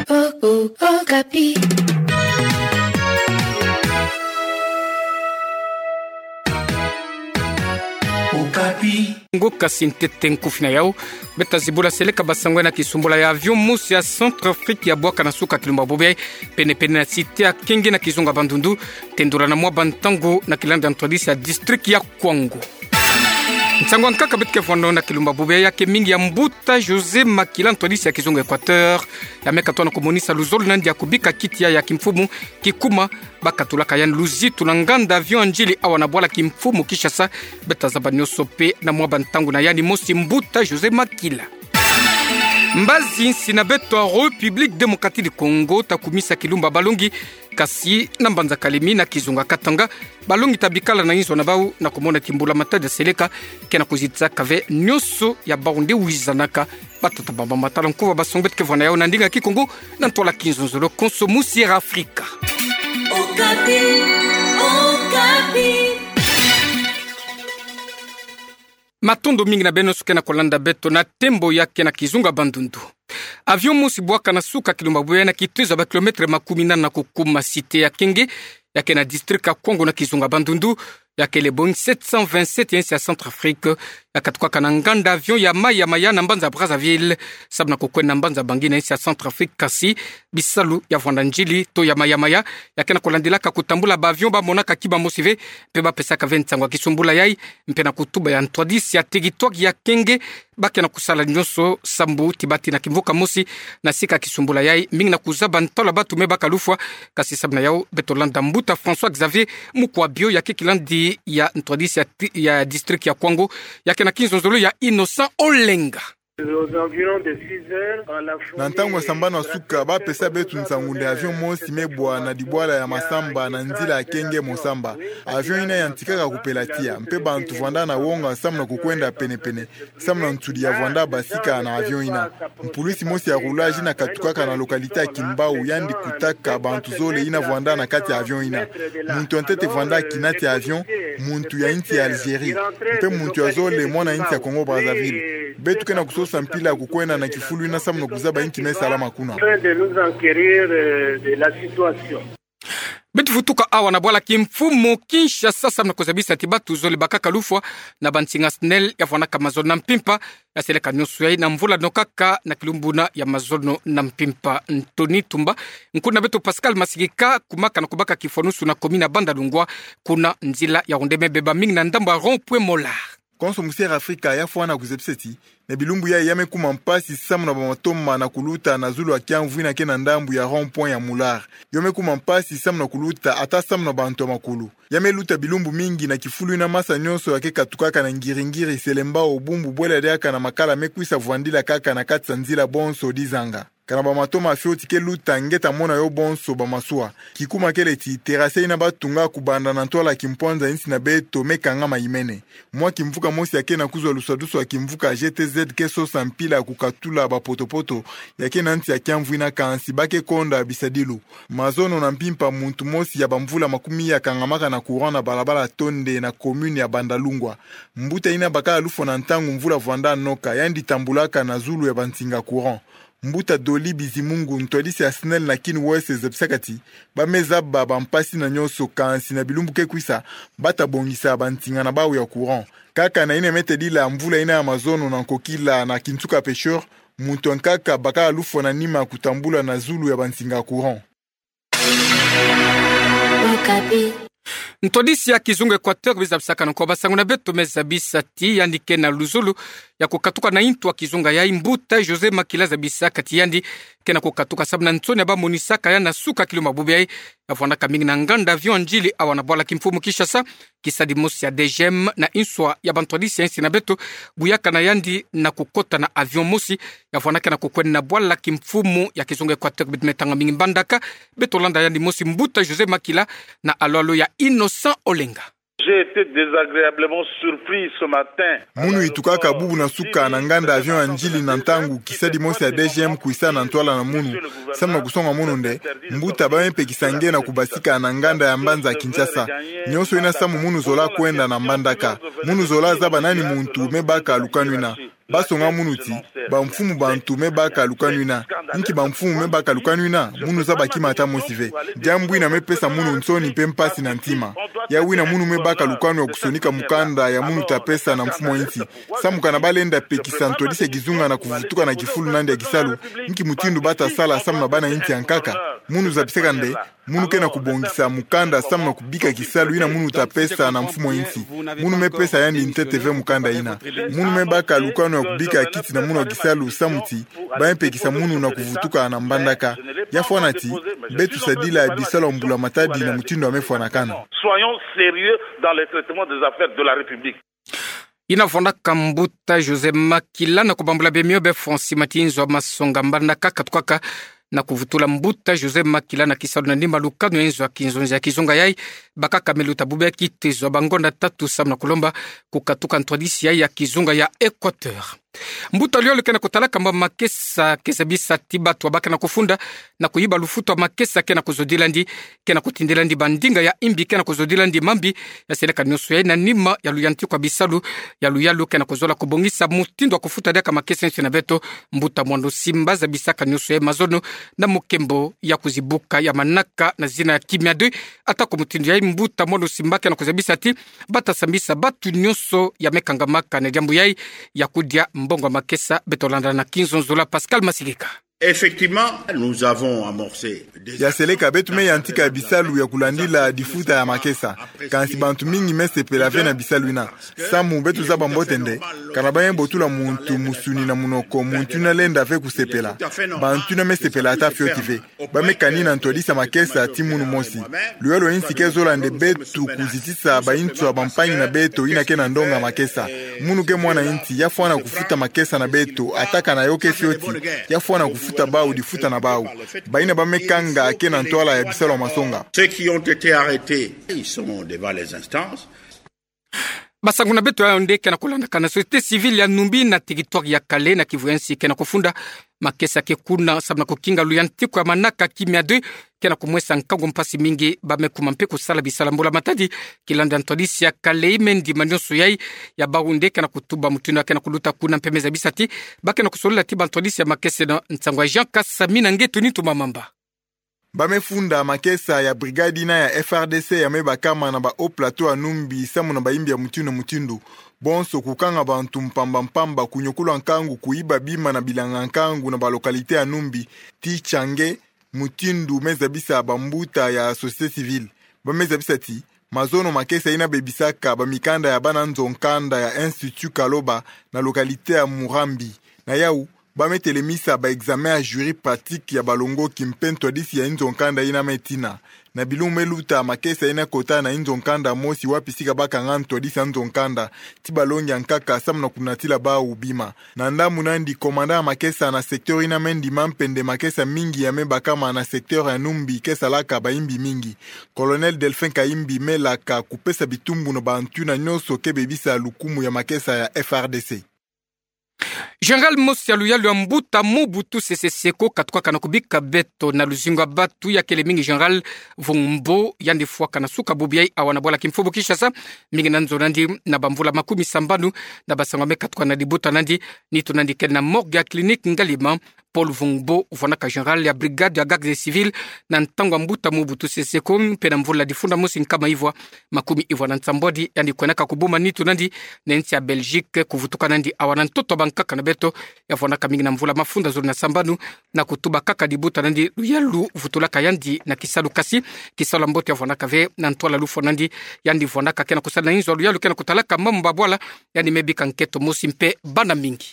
Okapi. Ngoka sintete nkufina yao beta zibula seleka basangwe na kisumbula ya avion musi ya Centrafrique ya bwaka na suka kilumba bobe pene na cité ya Kenge na kizunga bandundu tendura na mwa bantango na kilanda ntwadisi ya district ya Kwango. Nsangwa nkaka betke fondo na kilumba bobe ya kemingi ya Mbuta José Makila ntwadisi ya kizunga Equateur ya meka na komunisa luzolu nandi ya kubika kitia ya kimfumu kikuma bakatulaka yan luzitu na nganda avion njili awa na bwala kimfumu Kishasa beta zabanyo sope na mwa bantangu na yani mosi Mbuta José Makila. Mbazi sina beto a République démocratique du Congo takumisa kilumba balongi kasi na mbanza kalemi na kizunga katanga balongi tabikala na inzo na bau na komona timbula matade seleka kena kuzitsa kave nyoso ya baunde wizanaka batata bamba matala nkuva basongbet ke vona yao na ndinga ki Congo na ntola kinzonzolo konsomusi ya Afrika. Okapi, Okapi. Matondo mingi na beno suke na kolanda beto na tembo yake na kizunga bandundu. Avion musi bwaka na suka kilumba buya na kitweza ba kilometre makumina na kukuma cité ya Kenge yake na district ya Kwango na kizunga bandundu yake le Boeing 727 yensi ya Centrafrique yakatuka kana nganda avion ya maya na mbanza Brazzaville sabna kukwena mbanza bangina yensi ya Centrafrique kasi bisalu ya vwanda njili to ya maya yake na kolandilaka kutambula ba avion ba monaka kiba mosive pe ba pesaka ventangwa kisumbula yai mpe na kutuba ya ntwadisi ya territoire ya Kenge bake na kusala nyoso sambu tibati na kimvuka mosi na sika kisumbula yai mingi na kuzaba ntola batu mebaka lufwa kasi sabna yao betolanda Mbuta François Xavier Mukwabio yake kilandi ya ntwadisi ya district ya Kwango yake na kinzonzolo ya Innocent Olenga. Na ntango sambana suka ba pesa betu nsangunde avion mosi mebwa na dibwala ya masamba na nzila ya Kenge mosamba avion ina yantikaka kupelatia mpe bantu vanda na wonga samna kukwenda penepene samna ntudi ya vanda basika na avion ina mpolisi mosi ya roulage na katukaka na lokalite ya Kimbau yandi kutaka bantu zole ina vanda na kati ya avion ina muntu antete vanda kinati ya avion muntu ya inti ya Algerie mpe muntu ya zole mwana inti ya Congo Brazzaville betu kena kusosa mpila kukwena na kifulu ina samno kuzaba inti me salama kuna. Betu futuka awa na bwala kimfumo Kinshasa samna kozabisa tibatu zole bakaka lufwa na bantinga snel ya vwana kamazono na mpimpa ya seleka nyosu ya na mvula nokaka na kilumbuna ya mazono na mpimpa Ntoni Tumba. Nkuna betu Pascal Masigika kumaka na kubaka kifonusu na komina banda lungwa kuna nzila ya ondeme beba mingi na ndamba rond-point Molar. Konso musiera Afrika ya fwana kuzepseti ne bilumbu ya yame kuma mpasi samna ba matoma na kuluta na zulu akiamvu ina kena ndambu ya rond-point ya Molar yome kuma mpasi samna kuluta ata samna bantu makulu yame luta bilumbu mingi na kifulu ina masa nyonso yake katukaka na ngiringiri selemba obumbu bwela deaka na makala mekuisa vwandila kaka na katsa nzila bonso dizanga kana ba matoma fioti ke luta ngeta mona yo bonso ba masua kikuma kele ti terase ina batunga kubanda na ntola kimponza insi na beto mekanga maimene mwa kimvuka mosi yake na kuzwa lusaduso kimvuka GTZ keso sampila kukatula ba potopoto yake na nti ya kiamvu ina kansi bake konda bisadilu mazono na mpimpa muntu mosi ya bamvula makumi ya kangamaka na courant na balabala tonde na commune ya Bandalungwa Mbuta ina baka lufo na ntangu mvula vwanda noka yandi tambulaka na zulu ya bantinga courant Mbuta Doli Bizimungu ntolisi ya Snell na Kin West zepsakati bameza bampasi na nyoso kansi na bilumbu kekwisa bata bongisa bantinga na bawu ya courant kaka na ine metedila mvula ina ya mazono na nkokila na kintuka pêcheur muntu nkaka baka lufo na nima kutambula na zulu ya bantinga courant. Okapi. Ntodisi ya kizungu Equateur bizabisaka na kwa basangu na beto mezabisa ti yandike na luzulu ya kukatuka na intu wa kizunga ya Mbuta José Makila zabisaka ti yandi kena kukatuka sabna ntone ba monisaka ya na suka kilo mabubi ya vwanda kamingi na nganda avion njili awa na bwala kimfumu Kishasa kisadi mosi ya DGM na inswa ya bantodisi ya insi na beto buyaka na yandi na kukota na avion mosi ya vwanda kena kukweni na bwala kimfumu ya kizungu Equateur bitmetanga mingi mbandaka beto landa yandi mosi Mbuta José Makila na alolo ya Innocent Olenga. J'ai été désagréablement surpris ce matin. Munu itukaka bubu na suka na nganda avion anjili na ntangu kisadi mosi ya DGM kuisa na ntwala na munu. Samna kusonga munu nde, Mbuta bamepe kisange na kubasika na nganda ya mbanza Kinshasa. Nyoso ina samu munu zola kwenda na mbandaka. Munu zola zaba nani muntu mebaka alukanwina. basonga munuti bamfumu bantume bakalukanwina nki bamfumu me bakalukanwina munu za bakima ata mosive jambu ina mepesa munu nsoni mpe mpasi na ntima ya wina munu me bakalukanwa kusonika mukanda ya munu tapesa na mfumo inti samuka na balenda pekisa ntodise gizunga na kuvutuka na kifulu nande ya gisalu nki mutindu bata sala samu na bana inti yankaka munu za pisekande munu kena kubongisa mukanda samu na kubika gisalu ina munu tapesa na mfumo inti munu mepesa yandi nteteve mukanda ina munu me bakalukanwa kubika kiti na munu wa gisalu samuti baempekisa munu na kuvutuka na mbandaka yafuanati betu sadila ya bisala mbula matadi na mutindo amefuanakana. Soyons sérieux dans le traitement des affaires de la République. Inafondaka Mbuta Jose Makila na kubambula bemio be Fonsi Matinzo masonga mbandaka katukaka na kuvutula Mbuta Jose Makila na kisalu na ndimba lukano enzo ya kinzonzi ya kizonga yai baka kameluta bube kitezo bangonda tatu sam na kulomba kukatuka ntwadisi yai ya kizonga ya Equateur. Mbuta liyo kena kutalaka mba makesa kesabisa tibatu wabaka na kufunda na kuiba lufutu wa makesa kena kuzodilandi kena kutindilandi bandinga ya imbi kena kuzodilandi mambi ya seleka nyosu ya ina nima ya luyanti kwa bisalu ya luyalu kena kuzola kubongisa mutindo wa kufuta deka makesa nsi na beto Mbuta mwando simba za bisaka nyosu ya mazono na mukembo ya kuzibuka ya manaka na zina ya kimya doi ata kumutindo ya Mbuta mwando simba kena kuzabisa ti bata sambisa batu nyoso ya mekangamaka na jambu yai ya kudia mbongo makesa betolanda na kinzonzola Pascal Masigika. Effectivement, nous avons amorcé ya seleka betu me yantika bisalu ya kulandila difuta ya makesa kansi bantu mingi mesepela ve na bisalu ina samu betu za bambotende kana baye botula muntu musuni na munoko muntu na lenda ve kusepela bantu na mesepela ata fioti ve bamekani na ntodisa makesa timunu mosi luelo insi kezolande betu kuzitisa baintu abampanyi na beto ina kena ndonga makesa munu ke mwana inti yafuana kufuta makesa na beto ataka na yoke fioti yafuana kufuta bau difuta na bau baina bamekanga kena ntoala ya bisalo masonga. Ceux qui ont été arrêtés, ils sont devant les instances. Basanguna beto ya onde kena kulanda kana société civile ya Numbi na territoire ya Kale na Kivuensi kena kufunda makesa ke kuna sabna kukinga luyanti kwa manaka kimya de kena kumwesa nkango mpasi mingi bamekuma mpe kusala bisala mbula matadi kilanda ntodisi ya Kale imendi manyoso yai ya baunde kena kutuba mutino kena kuluta kuna mpemeza bisati bakena kusolila tiba ntodisi ya makese na nsangwa Jean Kasamina ngetu nitu mamamba. Bamefunda makesa ya brigadi na ya FRDC ya mebakama na ba o plateau anumbi samu na baimbi ya mutindu bonso kukanga bantu mpamba kunyokula nkangu kuiba bima na bilanga nkangu na ba lokalite anumbi ti change mutindu mezabisa bambuta ya société civile bamezabisa ti mazono makesa ina bebisaka bamikanda ya bana nzonkanda ya Institut Kaloba na lokalite ya Murambi na yau bametelemisa ba examen ya jury pratique ya balongo kimpento disi ya inzonkanda ina metina na bilume luta makesa ina kota na inzonkanda mosi wapisika baka nganto disi inzonkanda tibalongi nkaka samu na kunatila ba ubima na ndamu nandi komanda makesa na sektor ina mendi mampende makesa mingi ya mebakama na sektor ya Numbi kesa laka baimbi mingi Colonel Delphin Kaimbi melaka kupesa bitumbu no bantu na nyoso kebebisa lukumu ya makesa ya FRDC. General Mosi Aluyalu Mbuta Mobutu Seseko katukwa kana kubika beto na luzinga batu ya kele mingi General Vumbo yandi fwa kana suka bubiai awana bola kimfubu Kishasa mingi nanzo nandi na bambula makumi sambanu na basangwame katukwa na dibuta nandi nitu nandi kena morgue ya clinique ngalima Paul Vumbo ufanaka General ya brigade ya garde civile na ntangwa Mbuta Mobutu Seseko pena mvula difunda musi nkama hivwa makumi hivwa na nsambodi yandi kwenaka kubuma nitu nandi na nchi ya Belgique kuvutuka nandi awana ntoto bankaka na beto yafonaka mingi na mvula mafunda zuri na sambanu na kutuba kaka dibuta nandi luyalu vutulaka yandi na kisalu kasi kisala mbote yafonaka ve na ntwala lufo nandi yandi fonaka kena kusala inzo luyalu kena kutalaka mamba bwala yani mebika nketo musi mpe bana mingi.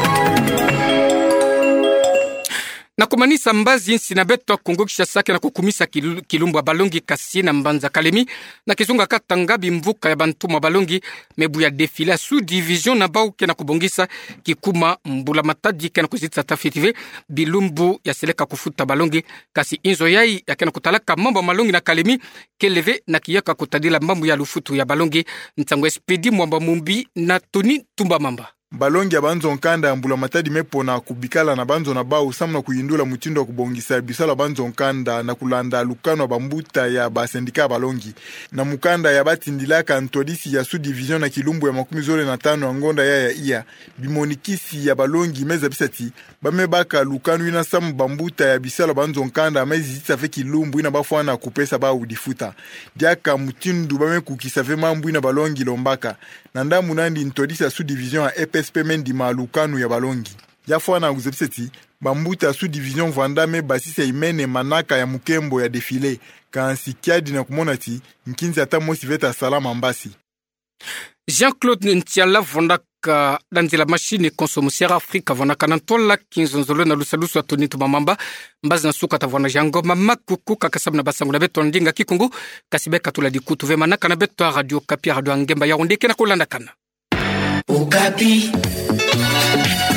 Na kumanisa mbazi insi na beto Kongo Kishasa na kukumisa kilumbu balongi kasi na mbanza Kalemi na kizunga katangabi mvuka ya bantuma balongi mebu ya defila sous division na bau kena kubongisa kikuma mbula matadi kena kuzitsa tafitive bilumbu ya seleka kufuta balongi kasi inzo yai ya kena kutalaka mambo malongi na Kalemi keleve na kiyaka kutadila mambo ya lufutu ya balongi ntangwe spedi mwamba mumbi na Toni Tumba Mamba. balongi ya banzo nkanda mbula matadi mepona kubikala na banzo na bao samna kuyindula mutindo wa kubongisa bisala banzo nkanda na kulanda lukano bambuta ya basendika balongi na mukanda ya batindilaka ntodisi ya subdivision na kilumbu ya 15 ngonda ya iya bimonikisi ya balongi meza bisati bamebaka lukano ina samu bambuta ya bisala banzo nkanda mezi zitafe kilumbu ina bafwana kupesa ba udifuta diaka mutindu bamekukisa fe mambu ina balongi lombaka na ndamu nandi ntodisi ya subdivision ya EPSP mendi malukanu ya balongi yafwana kuzepseti bambuta subdivision vandame basisa imene manaka ya mukembo ya defile kansi kiadi na kumonati nkinzi ata mosi veta salama mbasi. Jean-Claude Ntiala vondaka danzila machine konsomusiara Afrika vonaka nantola kinzonzolo na lusalusu atonitu mamamba mbazi na suka tavona jango mamakuku kakasab na basangu na beto ndinga kikungu kasibeka tula dikutu ve manaka na beto radio Kapi radio Ngemba ya ondeke na kulanda kana Okapi.